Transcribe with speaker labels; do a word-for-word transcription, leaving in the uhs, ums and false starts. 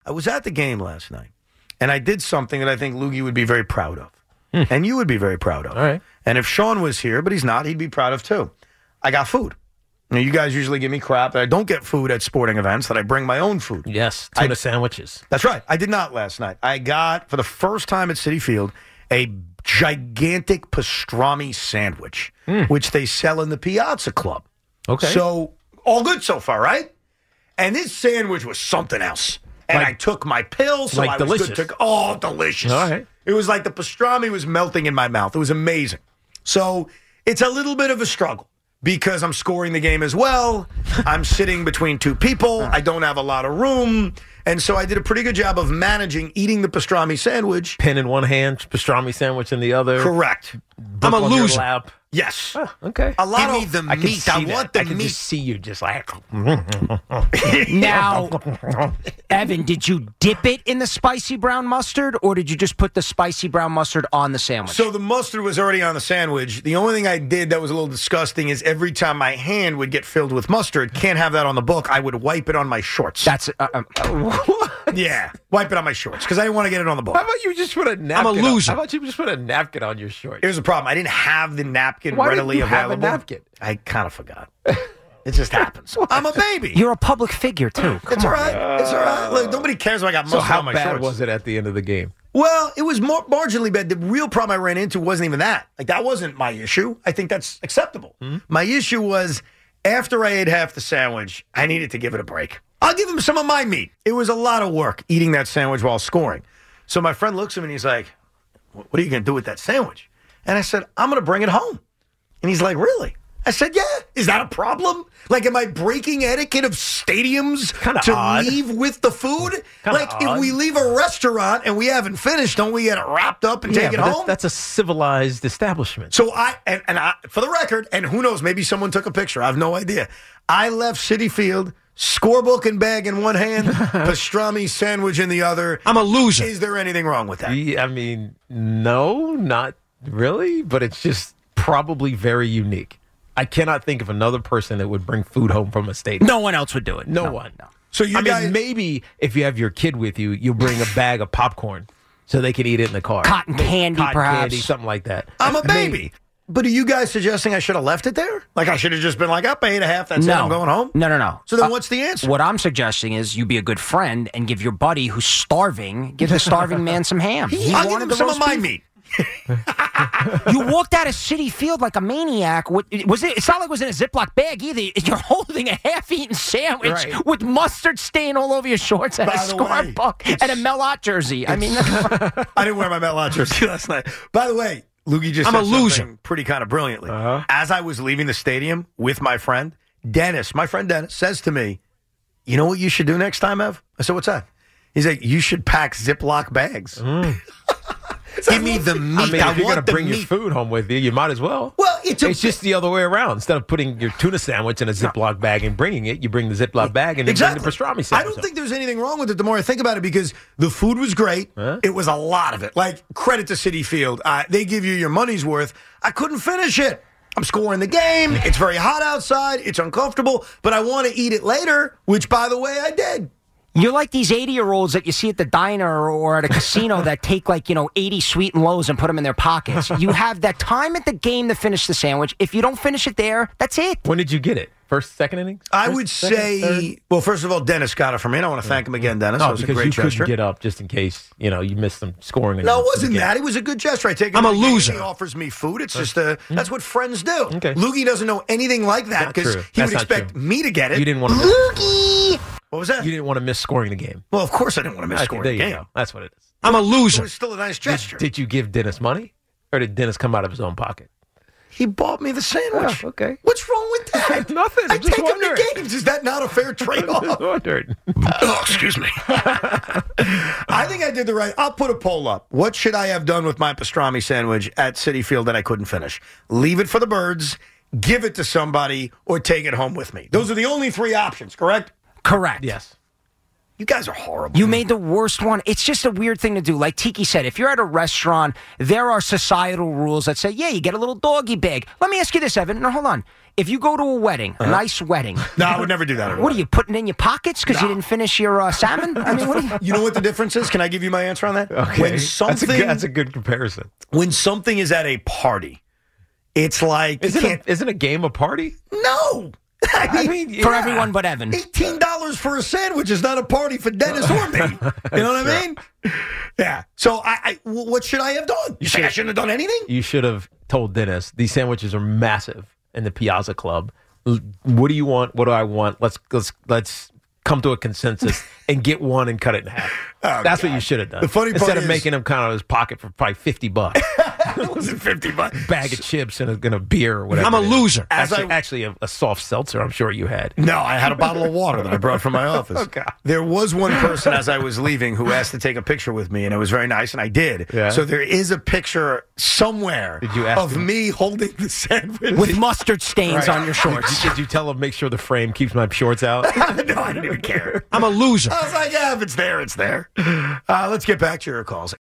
Speaker 1: I was at the game last night, and I did something that I think Loogie would be very proud of, hmm. and you would be very proud of.
Speaker 2: All right.
Speaker 1: And if Sean was here, but he's not, he'd be proud of too. I got food. Now, you guys usually give me crap that I don't get food at sporting events, that I bring my own food.
Speaker 2: Yes, tuna
Speaker 1: I,
Speaker 2: sandwiches.
Speaker 1: That's right. I did not last night. I got, for the first time at Citi Field, a gigantic pastrami sandwich, mm. which they sell in the Piazza Club.
Speaker 2: Okay.
Speaker 1: So, all good so far, right? And this sandwich was something else. And like, I took my pill, so
Speaker 2: like
Speaker 1: I
Speaker 2: delicious.
Speaker 1: was good to go. Oh, delicious.
Speaker 2: All right.
Speaker 1: It was like the pastrami was melting in my mouth. It was amazing. So, it's a little bit of a struggle. Because I'm scoring the game as well. I'm sitting between two people. I don't have a lot of room. And so I did a pretty good job of managing eating the pastrami sandwich.
Speaker 2: Pen in one hand, pastrami sandwich in the other.
Speaker 1: Correct.
Speaker 2: Book I'm a loser. Lap.
Speaker 1: Yes.
Speaker 2: Oh, okay.
Speaker 1: A lot
Speaker 3: Give
Speaker 1: of
Speaker 3: me the
Speaker 1: I
Speaker 3: meat.
Speaker 1: I
Speaker 3: That.
Speaker 1: want the
Speaker 2: I can
Speaker 1: meat.
Speaker 2: just see you just like.
Speaker 4: Now, Evan, did you dip it in the spicy brown mustard, or did you just put the spicy brown mustard on the sandwich?
Speaker 1: So the mustard was already on the sandwich. The only thing I did that was a little disgusting is every time my hand would get filled with mustard, can't have that on the book, I would wipe it on my shorts.
Speaker 4: That's uh, uh, uh,
Speaker 1: yeah, wipe it on my shorts because I didn't want to get it on the book.
Speaker 2: How about you just put a napkin?
Speaker 3: I'm a loser.
Speaker 2: On, how about you just put a napkin on your shorts?
Speaker 1: Here's the problem. I didn't have the napkin
Speaker 2: Why
Speaker 1: readily
Speaker 2: didn't you
Speaker 1: available.
Speaker 2: have a napkin?
Speaker 1: I kind of forgot. It just happens. I'm a baby.
Speaker 4: You're a public figure, too. Come
Speaker 1: It's all
Speaker 4: on.
Speaker 1: right. It's all right. Look, nobody cares if I got
Speaker 2: So
Speaker 1: mustard
Speaker 2: how
Speaker 1: on my
Speaker 2: bad
Speaker 1: shorts.
Speaker 2: was it at the end of the game?
Speaker 1: Well, it was more marginally bad. The real problem I ran into wasn't even that. Like, that wasn't my issue. I think that's acceptable. Mm-hmm. My issue was after I ate half the sandwich, I needed to give it a break. I'll give him some of my meat. It was a lot of work eating that sandwich while scoring. So my friend looks at me and he's like, what are you going to do with that sandwich? And I said, I'm going to bring it home. And he's like, really? I said, yeah. Is that a problem? Like, am I breaking etiquette of stadiums
Speaker 2: Kinda
Speaker 1: to
Speaker 2: odd.
Speaker 1: leave with the food?
Speaker 2: Kinda
Speaker 1: Like,
Speaker 2: odd.
Speaker 1: if we leave a restaurant and we haven't finished, don't we get it wrapped up and
Speaker 2: yeah,
Speaker 1: take it
Speaker 2: but that's,
Speaker 1: home?
Speaker 2: that's a civilized establishment.
Speaker 1: So I, and, and I, for the record, and who knows, maybe someone took a picture. I have no idea. I left Citi Field, scorebook and bag in one hand, pastrami sandwich in the other.
Speaker 3: I'm a loser.
Speaker 1: Is there anything wrong with that?
Speaker 2: Yeah, I mean, no, not really, but it's just probably very unique. I cannot think of another person that would bring food home from a stadium.
Speaker 4: No one else would do it.
Speaker 2: No, one. No.
Speaker 1: So you
Speaker 2: I
Speaker 1: guys,
Speaker 2: mean, maybe if you have your kid with you, you'll bring a bag of popcorn so they can eat it in the car.
Speaker 4: Cotton candy,
Speaker 2: Cotton
Speaker 4: perhaps.
Speaker 2: candy, something like that.
Speaker 1: I'm a baby.
Speaker 2: Maybe.
Speaker 1: But are you guys suggesting I should have left it there? Like I should have just been like, up, I ate a half, that's
Speaker 4: no.
Speaker 1: it, I'm going home?
Speaker 4: No, no, no.
Speaker 1: So then
Speaker 4: Uh,
Speaker 1: what's the answer?
Speaker 4: What I'm suggesting is you be a good friend and give your buddy who's starving, give the starving man some ham. He
Speaker 1: I'll give
Speaker 4: wanted
Speaker 1: him
Speaker 4: the
Speaker 1: some of
Speaker 4: roast
Speaker 1: my
Speaker 4: beef.
Speaker 1: meat.
Speaker 4: You walked out of Citi Field like a maniac. What- Was it? It's not like it was in a Ziploc bag either. You're holding a half-eaten sandwich
Speaker 2: Right.
Speaker 4: with mustard stain all over your shorts and
Speaker 1: By
Speaker 4: a
Speaker 1: the
Speaker 4: score
Speaker 1: way,
Speaker 4: book and a Melot jersey. I mean,
Speaker 1: I didn't wear my Met Lot jersey last night. By the way, Loogie just
Speaker 3: I'm
Speaker 1: said
Speaker 3: a loser.
Speaker 1: something pretty kind of brilliantly.
Speaker 2: Uh-huh.
Speaker 1: As I was leaving the stadium with my friend, Dennis, my friend Dennis, says to me, you know what you should do next time, Ev? I said, what's that? He's like, you should pack Ziploc bags.
Speaker 2: Mm.
Speaker 3: Give me the meat.
Speaker 2: I mean,
Speaker 3: I
Speaker 2: if you're
Speaker 3: want
Speaker 2: going to
Speaker 3: the
Speaker 2: bring
Speaker 3: meat.
Speaker 2: your food home with you, you might as well.
Speaker 1: Well, it's a
Speaker 2: It's just the other way around. Instead of putting your tuna sandwich in a Ziploc bag and bringing it, you bring the Ziploc bag and then
Speaker 1: exactly.
Speaker 2: bring the pastrami sandwich.
Speaker 1: I don't think there's anything wrong with it the more I think about it because the food was great.
Speaker 2: Huh?
Speaker 1: It was a lot of it. Like, credit to Citi Field. Uh, they give you your money's worth. I couldn't finish it. I'm scoring the game. It's very hot outside. It's uncomfortable, but I want to eat it later, which, by the way, I did.
Speaker 4: you're like these eighty-year-olds that you see at the diner or at a casino that take, like, you know, eighty sweet and lows and put them in their pockets. You have that time at the game to finish the sandwich. If you don't finish it there, that's it.
Speaker 2: When did you get it? First, second inning?
Speaker 1: I
Speaker 2: First,
Speaker 1: would
Speaker 2: second,
Speaker 1: say,
Speaker 2: third?
Speaker 1: well, first of all, Dennis got it for me, and I want to thank him again, Dennis.
Speaker 2: No,
Speaker 1: that was a
Speaker 2: because
Speaker 1: great
Speaker 2: you
Speaker 1: gesture.
Speaker 2: couldn't get up just in case, you know, you missed some scoring. in
Speaker 1: No,
Speaker 2: the-
Speaker 1: it wasn't
Speaker 2: in the game.
Speaker 1: that. It was a good gesture. I take him
Speaker 3: I'm
Speaker 1: to
Speaker 3: a
Speaker 1: the game.
Speaker 3: loser.
Speaker 1: He offers me food. It's just a, that's what friends do.
Speaker 2: Okay.
Speaker 1: Loogie doesn't know anything like that
Speaker 2: Not
Speaker 1: because
Speaker 2: true.
Speaker 1: he
Speaker 2: That's
Speaker 1: would
Speaker 2: not
Speaker 1: expect
Speaker 2: true.
Speaker 1: me to get it.
Speaker 2: You didn't want to miss,
Speaker 1: Loogie! What was that?
Speaker 2: you didn't want to miss scoring the game.
Speaker 1: Well, of course I didn't want to miss
Speaker 2: I
Speaker 1: scoring
Speaker 2: there
Speaker 1: the
Speaker 2: you
Speaker 1: game.
Speaker 2: go. That's what it is.
Speaker 3: I'm a
Speaker 1: It
Speaker 3: loser.
Speaker 1: was still a nice
Speaker 2: Did,
Speaker 1: gesture.
Speaker 2: did you give Dennis money? Or did Dennis come out of his own pocket?
Speaker 1: He bought me the sandwich.
Speaker 2: Oh, okay.
Speaker 1: What's wrong with that?
Speaker 2: Nothing.
Speaker 1: I
Speaker 2: I'm just
Speaker 1: take him to
Speaker 2: wondering.
Speaker 1: games. Is that not a fair trade-off?
Speaker 2: Wondered.
Speaker 1: Oh, excuse me. I think I did the right. I'll put a poll up. What should I have done with my pastrami sandwich at Citi Field that I couldn't finish? Leave it for the birds, give it to somebody, or take it home with me. Those are the only three options, correct?
Speaker 4: Correct.
Speaker 2: Yes.
Speaker 1: You guys are horrible.
Speaker 4: You made the worst one. It's just a weird thing to do. Like Tiki said, if you're at a restaurant, there are societal rules that say, yeah, you get a little doggy bag. Let me ask you this, Evan. No, hold on. If you go to a wedding, a nice wedding.
Speaker 1: No, I would never do that.
Speaker 4: What are you putting in your pockets because you didn't finish your uh, salmon? I mean, what are you?
Speaker 1: You know what the difference is? Can I give you my answer on that?
Speaker 2: Okay.
Speaker 1: When
Speaker 2: that's,
Speaker 1: something,
Speaker 2: a good, that's a good comparison.
Speaker 1: When something is at a party, it's like
Speaker 2: Isn't,
Speaker 1: you can't.
Speaker 2: a, isn't a game a party?
Speaker 1: No. I mean,
Speaker 2: I mean,
Speaker 4: For
Speaker 2: yeah.
Speaker 4: everyone but Evan.
Speaker 1: eighteen dollars for a sandwich is not a party for Dennis or me. You know what I mean? Yeah. So I, I w- what should I have done? You say I shouldn't have done anything?
Speaker 2: You should have told Dennis, these sandwiches are massive in the Piazza Club. L- What do you want? What do I want? Let's let's let's come to a consensus and get one and cut it in half.
Speaker 1: Oh,
Speaker 2: That's
Speaker 1: God.
Speaker 2: what you should have done.
Speaker 1: The funny part
Speaker 2: Instead of
Speaker 1: is-
Speaker 2: making him count out of his pocket for probably fifty bucks.
Speaker 1: It was fifty bucks.
Speaker 2: Bag of chips and a, and a beer or whatever.
Speaker 3: I'm a
Speaker 2: it is.
Speaker 3: loser.
Speaker 1: As
Speaker 2: Actually,
Speaker 1: I-
Speaker 2: actually a, a soft seltzer, I'm sure you had.
Speaker 1: No, I had a bottle of water that I brought from my office.
Speaker 2: Oh, God.
Speaker 1: There was one person as I was leaving who asked to take a picture with me, and it was very nice, and I did.
Speaker 2: Yeah.
Speaker 1: So there is a picture somewhere
Speaker 2: Did you ask
Speaker 1: of
Speaker 2: him?
Speaker 1: me holding the sandwich.
Speaker 4: With mustard stains
Speaker 1: Right.
Speaker 4: on your shorts.
Speaker 2: Did you tell him make sure the frame keeps my shorts out?
Speaker 1: No, I didn't even care.
Speaker 3: I'm a loser.
Speaker 1: I was like, yeah, if it's there, it's there. Uh, let's get back to your calls.